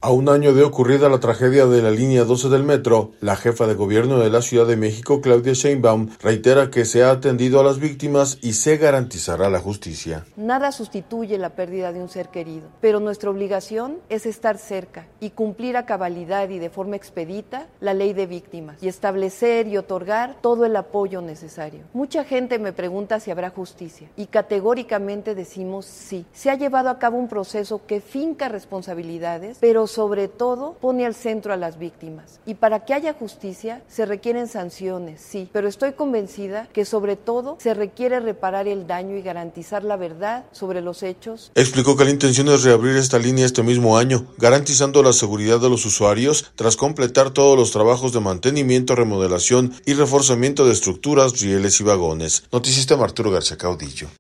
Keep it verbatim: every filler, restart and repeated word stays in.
A un año de ocurrida la tragedia de la línea doce del metro, la jefa de gobierno de la Ciudad de México, Claudia Sheinbaum, reitera que se ha atendido a las víctimas y se garantizará la justicia. Nada sustituye la pérdida de un ser querido, pero nuestra obligación es estar cerca y cumplir a cabalidad y de forma expedita la ley de víctimas y establecer y otorgar todo el apoyo necesario. Mucha gente me pregunta si habrá justicia y categóricamente decimos sí. Se ha llevado a cabo un proceso que finca responsabilidades, pero sobre todo pone al centro a las víctimas. Y para que haya justicia se requieren sanciones, sí, pero estoy convencida que sobre todo se requiere reparar el daño y garantizar la verdad sobre los hechos. Explicó que la intención es reabrir esta línea este mismo año, garantizando la seguridad de los usuarios tras completar todos los trabajos de mantenimiento, remodelación y reforzamiento de estructuras, rieles y vagones. Noticista Arturo García Caudillo.